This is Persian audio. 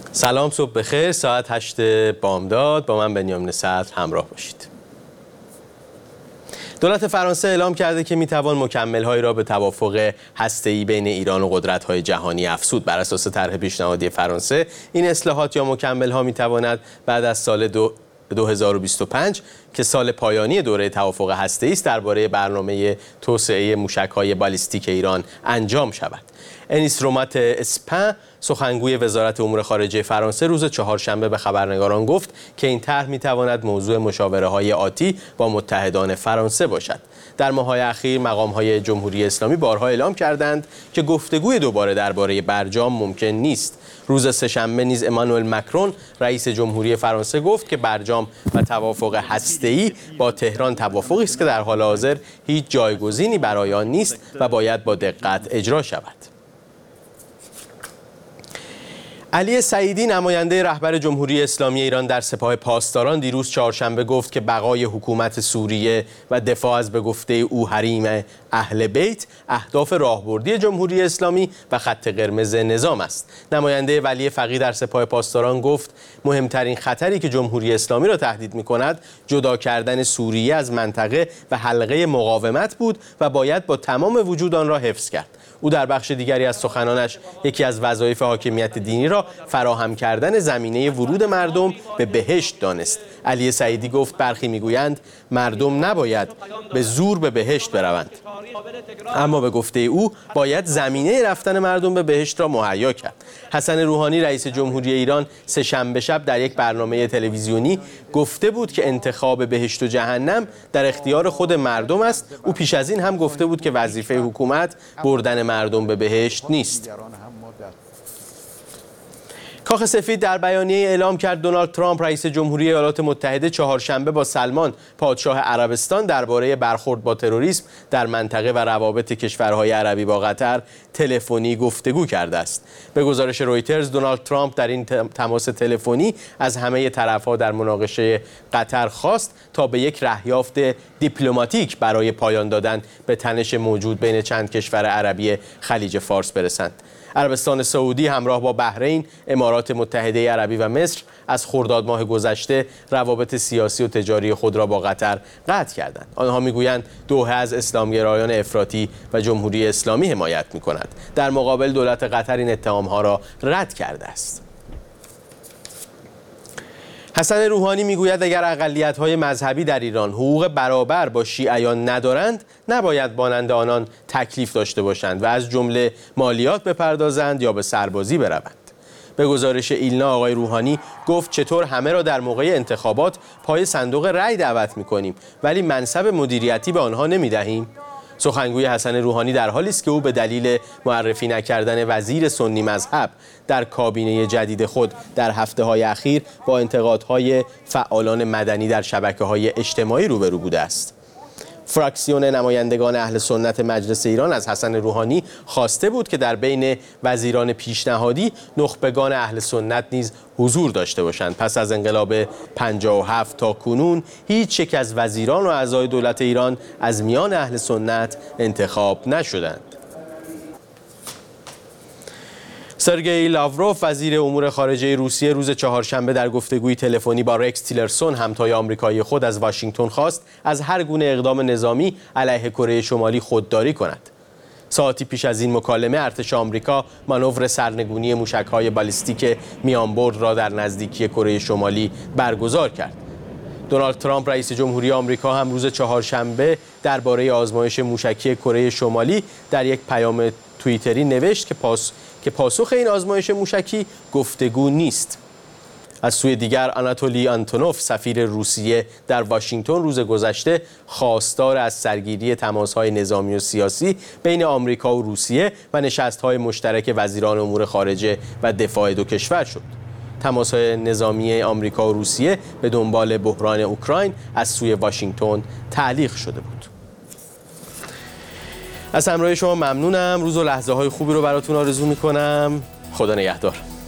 سلام، صبح بخیر. ساعت 8 بامداد با من بنیامین صدر همراه باشید. دولت فرانسه اعلام کرده که میتوان مکمل‌هایی را به توافق هسته‌ای بین ایران و قدرت‌های جهانی افزود. بر اساس طرح پیشنهادی فرانسه، این اصلاحات یا مکمل‌ها میتواند بعد از سال 2025 که سال پایانی دوره توافق هسته‌ای است درباره برنامه توسعه موشک‌های بالیستیک ایران انجام شود. انیس رومات اسپن، سخنگوی وزارت امور خارجه فرانسه، روز چهارشنبه به خبرنگاران گفت که این طرح می‌تواند موضوع مشاوره‌های آتی با متحدان فرانسه باشد. در ماه‌های اخیر مقام‌های جمهوری اسلامی بارها اعلام کردند که گفتگوی دوباره درباره برجام ممکن نیست. روز سه‌شنبه نیز امانوئل مکرون، رئیس جمهوری فرانسه، گفت که برجام و توافق هسته‌ای با تهران توافقی است که در حال حاضر هیچ جایگزینی برای آن نیست و باید با دقت اجرا شود. علی سعیدی، نماینده رهبر جمهوری اسلامی ایران در سپاه پاسداران، دیروز چهارشنبه گفت که بقای حکومت سوریه و دفاع از به گفته او حریم اهل بیت اهداف راهبردی جمهوری اسلامی و خط قرمز نظام است. نماینده ولی فقیه در سپاه پاسداران گفت مهمترین خطری که جمهوری اسلامی را تهدید می‌کند جدا کردن سوریه از منطقه و حلقه مقاومت بود و باید با تمام وجود آن را حفظ کرد. او در بخش دیگری از سخنانش یکی از وظایف حاکمیت دینی را فراهم کردن زمینه ورود مردم به بهشت دانست. علی سعیدی گفت برخی میگویند مردم نباید به زور به بهشت بروند، اما به گفته او باید زمینه رفتن مردم به بهشت را مهیا کرد. حسن روحانی، رئیس جمهوری ایران، سه‌شنبه شب در یک برنامه تلویزیونی گفته بود که انتخاب بهشت و جهنم در اختیار خود مردم است. او پیش از این هم گفته بود که وظیفه حکومت بردن مردم به بهشت نیست. کاخ سفید در بیانیه اعلام کرد دونالد ترامپ، رئیس جمهوری ایالات متحده، چهارشنبه با سلمان، پادشاه عربستان، درباره برخورد با تروریسم در منطقه و روابط کشورهای عربی با قطر تلفنی گفتگو کرده است. به گزارش رویترز، دونالد ترامپ در این تماس تلفنی از همه طرف‌ها در مناقشه قطر خواست تا به یک رهیافت دیپلماتیک برای پایان دادن به تنش موجود بین چند کشور عربی خلیج فارس برسند. عربستان سعودی همراه با بحرین، امارات متحده عربی و مصر از خرداد ماه گذشته روابط سیاسی و تجاری خود را با قطر قطع کردند. آنها میگویند دوحه از اسلامگرایان افراطی و جمهوری اسلامی حمایت می‌کند. در مقابل دولت قطر این اتهام‌ها را رد کرده است. حسن روحانی میگوید اگر اقلیت‌های مذهبی در ایران حقوق برابر با شیعیان ندارند، نباید مانند آنان تکلیف داشته باشند و از جمله مالیات بپردازند یا به سربازی بروند. به گزارش ایلنا، آقای روحانی گفت چطور همه را در موقع انتخابات پای صندوق رأی دعوت می‌کنیم ولی منصب مدیریتی به آنها نمی‌دهیم؟ سخنگوی حسن روحانی در حالی است که او به دلیل معرفی نکردن وزیر سنی مذهب در کابینه جدید خود در هفته‌های اخیر با انتقادهای فعالان مدنی در شبکه‌های اجتماعی روبرو بوده است. فراکسیون نمایندگان اهل سنت مجلس ایران از حسن روحانی خواسته بود که در بین وزیران پیشنهادی نخبگان اهل سنت نیز حضور داشته باشند. پس از انقلاب 57 تا کنون هیچ یک از وزیران و اعضای دولت ایران از میان اهل سنت انتخاب نشدند. سرگئی لاوروف، وزیر امور خارجه روسیه، روز چهارشنبه در گفتگوی تلفنی با رکس تیلرسون، همتای آمریکایی خود، از واشنگتن خواست از هر گونه اقدام نظامی علیه کره شمالی خودداری کند. ساعتی پیش از این مکالمه، ارتش آمریکا مانور سرنگونی موشک‌های بالیستیک میانبرد را در نزدیکی کره شمالی برگزار کرد. دونالد ترامپ، رئیس جمهوری آمریکا، هم روز چهارشنبه درباره آزمایش موشکی کره شمالی در یک پیام توییتری نوشت که پاسخ این آزمایش موشکی گفتگو نیست. از سوی دیگر، آناتولی آنتونوف، سفیر روسیه در واشنگتن، روز گذشته خواستار از سرگیری تماس‌های نظامی و سیاسی بین آمریکا و روسیه و نشست‌های مشترک وزیران امور خارجه و دفاع دو کشور شد. تماس‌های نظامی آمریکا و روسیه به دنبال بحران اوکراین از سوی واشنگتن تعلیق شده بود. از همراهی شما ممنونم. روز و لحظه‌های خوبی رو براتون آرزو می‌کنم. خدا نگهدار.